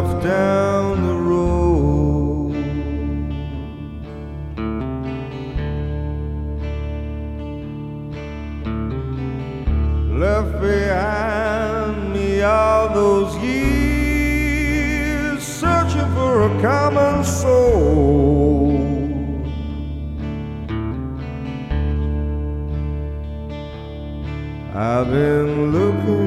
myself down the road. Left behind me all those years, searching for a common soul. I've been looking